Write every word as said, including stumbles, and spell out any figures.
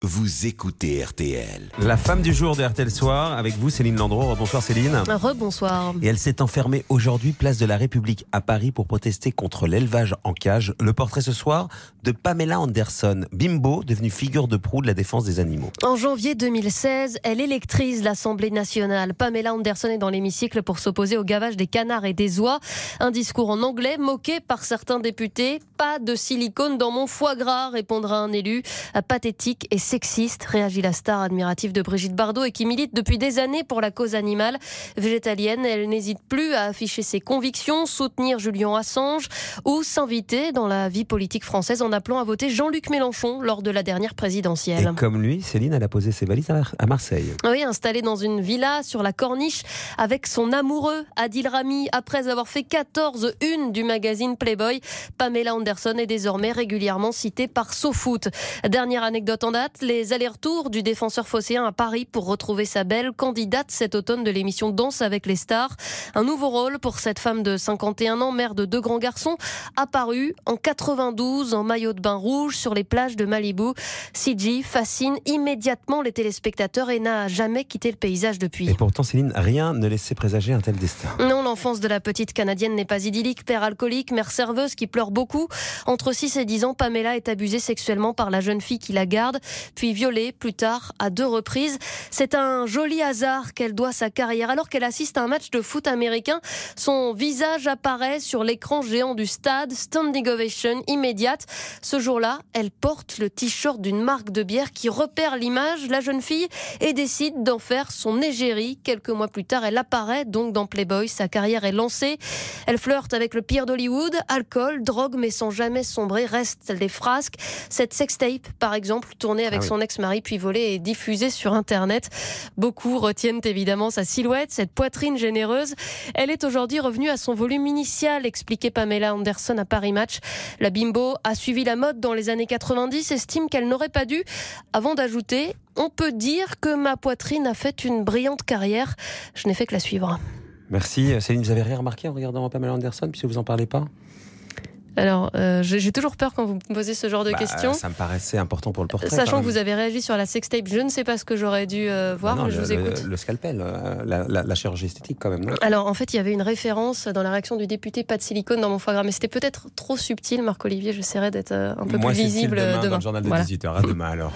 Vous écoutez R T L. La femme du jour de R T L Soir, avec vous Céline Landreau. Bonsoir Céline. Rebonsoir. Et elle s'est enfermée aujourd'hui, place de la République à Paris, pour protester contre l'élevage en cage. Le portrait ce soir de Pamela Anderson, bimbo, devenue figure de proue de la défense des animaux. En janvier deux mille seize, elle électrise l'Assemblée nationale. Pamela Anderson est dans l'hémicycle pour s'opposer au gavage des canards et des oies. Un discours en anglais moqué par certains députés. Pas de silicone dans mon foie gras, répondra un élu. Pathétique et sexiste, réagit la star admirative de Brigitte Bardot et qui milite depuis des années pour la cause animale. Végétalienne, elle n'hésite plus à afficher ses convictions, soutenir Julian Assange ou s'inviter dans la vie politique française en appelant à voter Jean-Luc Mélenchon lors de la dernière présidentielle. Et comme lui, Céline, elle a posé ses valises à Marseille. Oui, installée dans une villa sur la Corniche avec son amoureux Adil Rami. Après avoir fait quatorze unes du magazine Playboy, Pamela Anderson est désormais régulièrement citée par SoFoot. Dernière anecdote en date, les allers-retours du défenseur phocéen à Paris pour retrouver sa belle, candidate cet automne de l'émission Danse avec les stars. Un nouveau rôle pour cette femme de cinquante et un ans, mère de deux grands garçons, apparue en quatre-vingt-douze en maillot de bain rouge sur les plages de Malibu. C G fascine immédiatement les téléspectateurs et n'a jamais quitté le paysage depuis. Et pourtant, Céline, rien ne laissait présager un tel destin. Non, l'enfance de la petite Canadienne n'est pas idyllique. Père alcoolique, mère serveuse qui pleure beaucoup. Entre six et dix ans, Pamela est abusée sexuellement par la jeune fille qui la garde, puis violée plus tard à deux reprises. C'est un joli hasard qu'elle doit sa carrière. Alors qu'elle assiste à un match de foot américain, son visage apparaît sur l'écran géant du stade, standing ovation immédiate. Ce jour-là, elle porte le t-shirt d'une marque de bière qui repère l'image, la jeune fille, et décide d'en faire son égérie. Quelques mois plus tard, elle apparaît donc dans Playboy. Sa carrière est lancée. Elle flirte avec le pire d'Hollywood, alcool, drogue, mais sans jamais sombrer. Restent les frasques. Cette sextape, par exemple, tournée avec ah oui. son ex-mari, puis volée et diffusée sur Internet. Beaucoup retiennent évidemment sa silhouette, cette poitrine généreuse. Elle est aujourd'hui revenue à son volume initial, expliquait Pamela Anderson à Paris Match. La bimbo a suivi la mode dans les années quatre-vingt-dix, estime qu'elle n'aurait pas dû, avant d'ajouter « On peut dire que ma poitrine a fait une brillante carrière. Je n'ai fait que la suivre. » Merci. Céline, vous avez rien remarqué en regardant Pamela Anderson, puisque vous en parlez pas ? Alors, euh, j'ai toujours peur quand vous me posez ce genre de bah, questions. Ça me paraissait important pour le portrait. Sachant que vous avez réagi sur la sextape, je ne sais pas ce que j'aurais dû euh, voir, non, mais je le, vous écoute. Le, le scalpel, euh, la, la, la chirurgie esthétique quand même. Non Alors, en fait, il y avait une référence dans la réaction du député, pas de silicone dans mon foie gras, mais c'était peut-être trop subtil, Marc-Olivier, j'essaierai d'être euh, un peu Moi, plus visible demain, demain. Dans le journal de voilà. dix-huit heures, à demain alors.